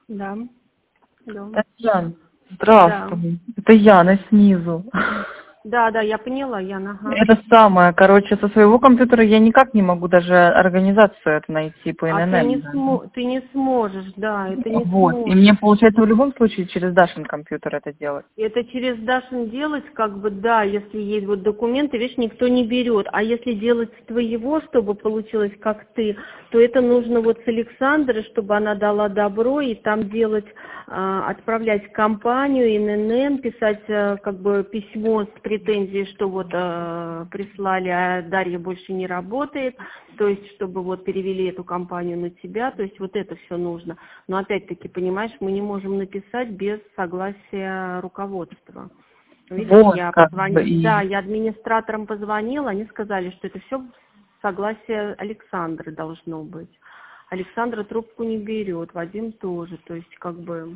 Да. Алло. Татьяна, Да. здравствуй. Это Яна снизу. Да, я поняла, Яна. Ага. Это самое, короче, со своего компьютера я никак не могу даже организацию это найти по А ННН. ты не сможешь, да, это не Вот. И сможешь. мне, получается, в любом случае через Дашин компьютер это делать. Это через Дашин делать, как бы, да, если есть вот документы, видишь, никто не берет. А если делать с твоего, чтобы получилось как ты, то это нужно вот с Александрой, чтобы она дала добро, и там делать, отправлять в компанию, ННН, писать как бы письмо с претензией, что вот прислали, а Дарья больше не работает, то есть чтобы вот перевели эту компанию на тебя, то есть вот это все нужно. Но опять-таки, понимаешь, мы не можем написать без согласия руководства. Видишь, Вот, я как бы, позвонила, да, я администраторам позвонила, они сказали, что это все согласие Александры должно быть. Александра трубку не берет, Вадим тоже, то есть как бы,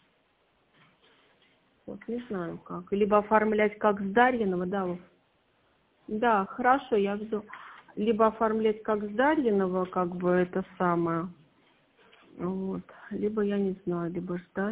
вот не знаю как. Либо оформлять как с Дарьиного, да, Вов? Да, хорошо, я жду. Либо оформлять как с Дарьиного, как бы это самое, вот, либо я не знаю, либо ждать.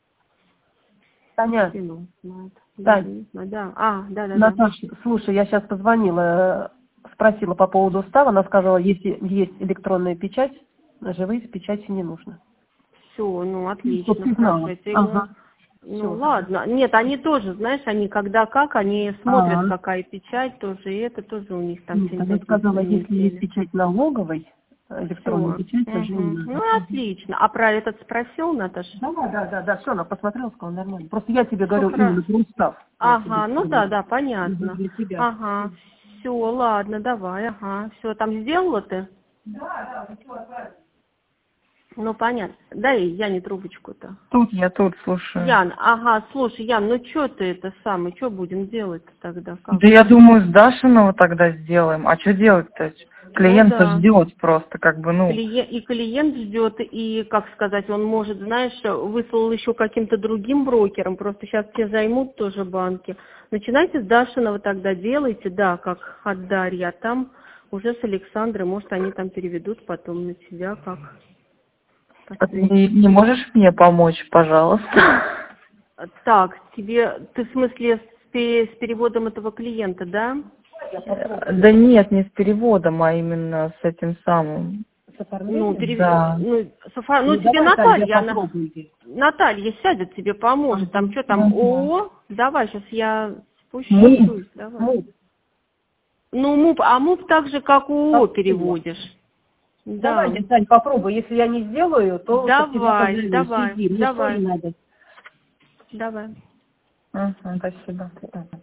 Таня, Спину знает. Да, Тань, не знаю, да. Да. Наташа, слушай, я сейчас позвонила, спросила по поводу устава, она сказала, если есть электронная печать, живые печати не нужно. Все, ну, Чтоб отлично, ты хорошо. знала. Это ему... Ага. Ну, Все. ладно. Нет, они тоже, знаешь, они когда как, они смотрят, какая печать тоже, и это тоже у них там Нет, день она за день, сказала, 3 если есть недели. печать налоговой, электронная Все. печать тоже не Ну, надо. отлично. А про этот спросил, Наташа? Да, все, она посмотрела, сказала, нормально. Просто я тебе Все говорю хорошо. именно про устав. Я тебе Ага, ну говорю. да, понятно. Для тебя. Ага, все, ладно, давай, ага. Все, там сделала ты? Ну, понятно. Дай Яне трубочку-то. Тут, слушаю. Ян, ага, слушай, Ян, ну что ты это самое, что будем делать-то тогда? Как? Да я думаю, с Дашиного тогда сделаем. А что делать-то? Ну Клиент да. ждет просто, как бы, ну. И клиент ждет, и, как сказать, он может, знаешь, выслал еще каким-то другим брокерам, просто сейчас все займут тоже банки. Начинайте с Дашиного тогда, делайте, да, как от Дарьи, а там уже с Александрой, может, они там переведут потом на тебя, как А ты последний. не можешь мне помочь, пожалуйста? Так, ты в смысле с переводом этого клиента, да? Да нет, не с переводом, а именно с этим самым. Ну, Да. тебе давай, Тань, я Наталья, попробую. Наталья сядет, тебе поможет. Там что там, Ага. ООО? Давай, сейчас я Муп. спущусь, давай. Ну, МУП так же, как ООО переводишь. Да. Давайте, Тань, попробуй. Если я не сделаю, то под тебя Давай, позову. давай, Сиди, мне что не давай, надо. давай. Ага, спасибо.